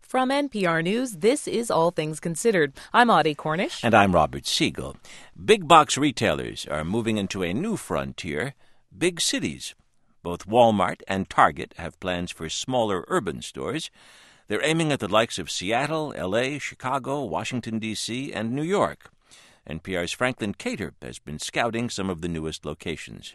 From NPR News, this is All Things Considered. I'm Audie Cornish. And I'm Robert Siegel. Big box retailers are moving into a new frontier, big cities. Both Walmart and Target have plans for smaller urban stores. They're aiming at the likes of Seattle, L.A., Chicago, Washington, D.C., and New York. NPR's Franklin Cater has been scouting some of the newest locations.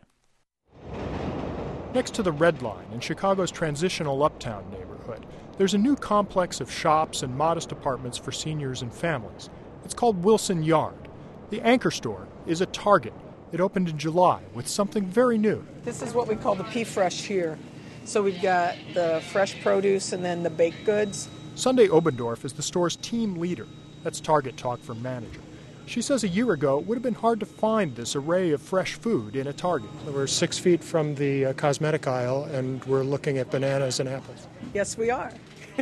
Next to the Red Line in Chicago's transitional Uptown neighborhood, there's a new complex of shops and modest apartments for seniors and families. It's called Wilson Yard. The anchor store is a Target. It opened in July with something very new. This is what we call the P-Fresh here. So we've got the fresh produce and then the baked goods. Sunday Obendorf is the store's team leader. That's Target talk for manager. She says a year ago it would have been hard to find this array of fresh food in a Target. We're 6 feet from the cosmetic aisle, and we're looking at bananas and apples. Yes, we are.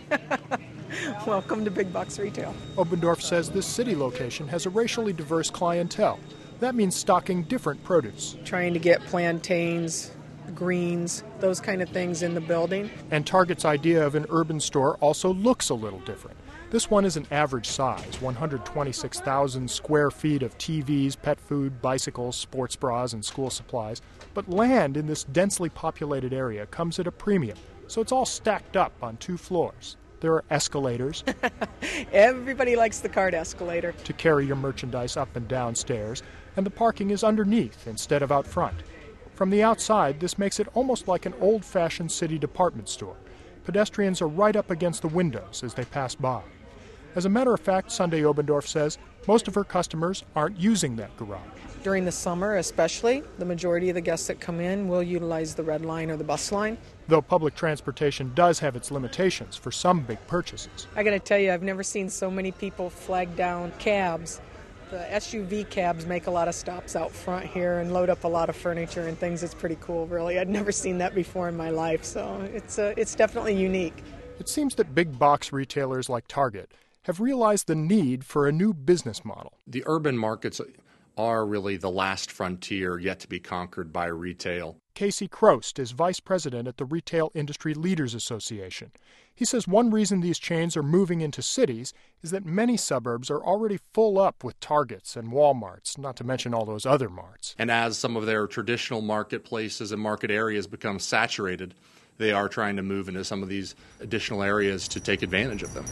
Welcome to Big Box Retail. Obendorf says this city location has a racially diverse clientele. That means stocking different produce. Trying to get plantains, greens, those kind of things in the building. And Target's idea of an urban store also looks a little different. This one is an average size, 126,000 square feet of TVs, pet food, bicycles, sports bras, and school supplies. But land in this densely populated area comes at a premium, so it's all stacked up on 2 floors. There are escalators. Everybody likes the cart escalator. To carry your merchandise up and down stairs, and the parking is underneath instead of out front. From the outside, this makes it almost like an old-fashioned city department store. Pedestrians are right up against the windows as they pass by. As a matter of fact, Sunday Obendorf says most of her customers aren't using that garage. During the summer especially, the majority of the guests that come in will utilize the Red Line or the bus line. Though public transportation does have its limitations for some big purchases. I got to tell you, I've never seen so many people flag down cabs. The SUV cabs make a lot of stops out front here and load up a lot of furniture and things. It's pretty cool, really. I'd never seen that before in my life, so it's definitely unique. It seems that big box retailers like Target have realized the need for a new business model. The urban markets are really the last frontier yet to be conquered by retail. Casey Crost is vice president at the Retail Industry Leaders Association. He says one reason these chains are moving into cities is that many suburbs are already full up with Targets and Walmarts, not to mention all those other marts. And as some of their traditional marketplaces and market areas become saturated, they are trying to move into some of these additional areas to take advantage of them.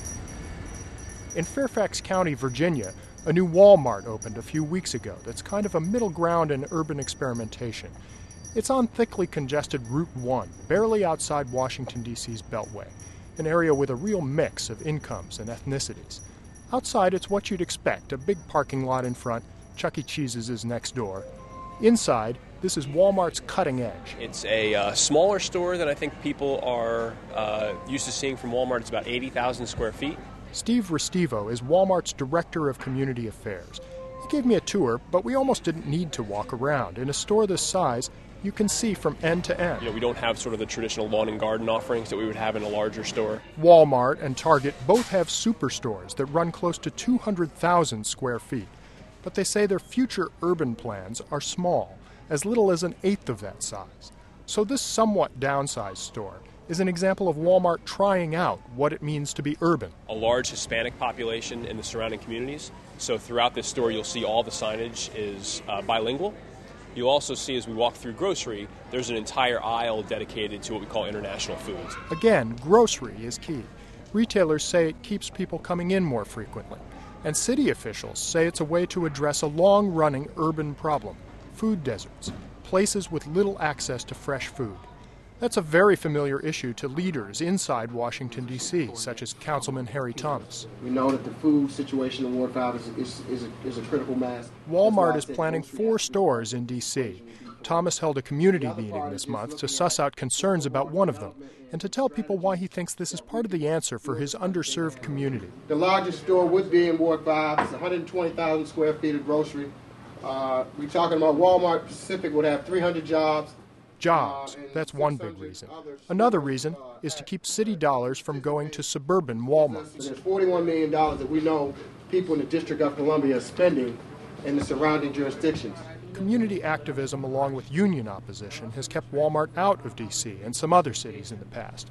In Fairfax County, Virginia, a new Walmart opened a few weeks ago that's kind of a middle ground in urban experimentation. It's on thickly congested Route 1, barely outside Washington, D.C.'s Beltway, an area with a real mix of incomes and ethnicities. Outside, it's what you'd expect, a big parking lot in front, Chuck E. Cheese's is next door. Inside, this is Walmart's cutting edge. It's a smaller store than I think people are used to seeing from Walmart. It's about 80,000 square feet. Steve Restivo is Walmart's Director of Community Affairs. He gave me a tour, but we almost didn't need to walk around. In a store this size, you can see from end to end. We don't have sort of the traditional lawn and garden offerings that we would have in a larger store. Walmart and Target both have superstores that run close to 200,000 square feet. But they say their future urban plans are small, as little as 1/8 of that size. So this somewhat downsized store is an example of Walmart trying out what it means to be urban. A large Hispanic population in the surrounding communities. So throughout this store, you'll see all the signage is bilingual. You'll also see as we walk through grocery, there's an entire aisle dedicated to what we call international foods. Again, grocery is key. Retailers say it keeps people coming in more frequently. And city officials say it's a way to address a long-running urban problem, food deserts, places with little access to fresh food. That's a very familiar issue to leaders inside Washington, D.C., such as Councilman Harry Thomas. We know that the food situation in Ward 5 is a critical mass. Walmart is planning 4 stores in D.C. Thomas held a community meeting this month to suss out concerns about one of them and to tell people why he thinks this is part of the answer for his underserved community. The largest store would be in Ward 5. It's 120,000 square feet of grocery. We're talking about Walmart Pacific would have 300 jobs. Jobs, that's one big reason. Another reason is to keep city dollars from going to suburban Walmarts. There's $41 million that we know people in the District of Columbia are spending in the surrounding jurisdictions. Community activism along with union opposition has kept Walmart out of D.C. and some other cities in the past.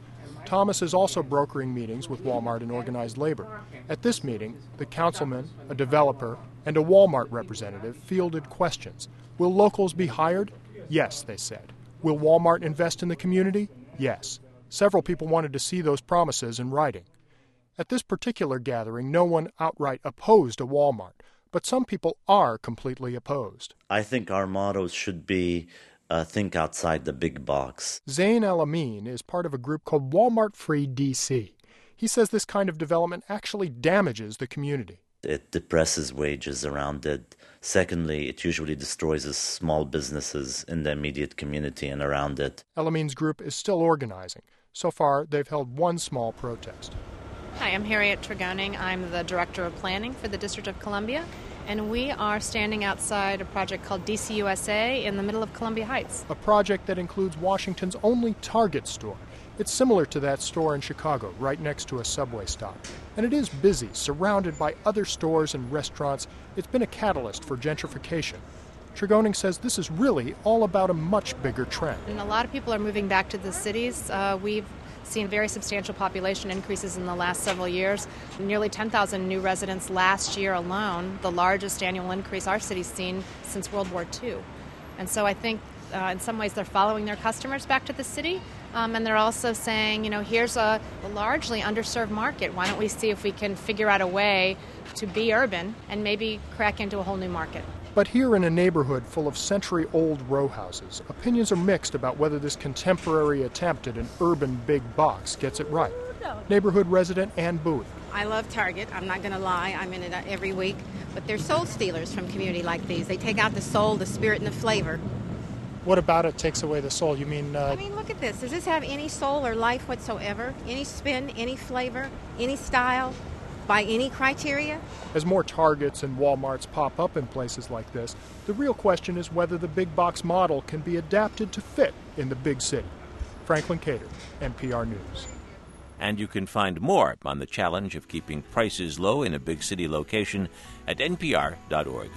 Thomas is also brokering meetings with Walmart and organized labor. At this meeting, the councilman, a developer, and a Walmart representative fielded questions. Will locals be hired? Yes, they said. Will Walmart invest in the community? Yes. Several people wanted to see those promises in writing. At this particular gathering, no one outright opposed a Walmart, but some people are completely opposed. I think our motto should be think outside the big box. Zain El-Amin is part of a group called Walmart Free DC. He says this kind of development actually damages the community. It depresses wages around it. Secondly, it usually destroys the small businesses in the immediate community and around it. El-Amin's group is still organizing. So far, they've held one small protest. Hi, I'm Harriet Tregoning. I'm the Director of Planning for the District of Columbia, and we are standing outside a project called DCUSA in the middle of Columbia Heights. A project that includes Washington's only Target store. It's similar to that store in Chicago, right next to a subway stop. And it is busy, surrounded by other stores and restaurants. It's been a catalyst for gentrification. Tregoning says this is really all about a much bigger trend. And a lot of people are moving back to the cities. We've seen very substantial population increases in the last several years. Nearly 10,000 new residents last year alone, the largest annual increase our city's seen since World War II. And so I think in some ways they're following their customers back to the city, and they're also saying, here's a largely underserved market. Why don't we see if we can figure out a way to be urban and maybe crack into a whole new market? But here in a neighborhood full of century-old row houses, opinions are mixed about whether this contemporary attempt at an urban big box gets it right. Neighborhood resident Ann Bowie. I love Target. I'm not going to lie. I'm in it every week. But they're soul stealers from community like these. They take out the soul, the spirit, and the flavor. What about it takes away the soul? You mean... look at this. Does this have any soul or life whatsoever? Any spin, any flavor, any style? By any criteria? As more Targets and Walmarts pop up in places like this, the real question is whether the big box model can be adapted to fit in the big city. Franklin Cater, NPR News. And you can find more on the challenge of keeping prices low in a big city location at npr.org.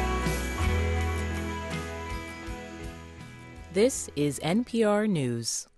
This is NPR News.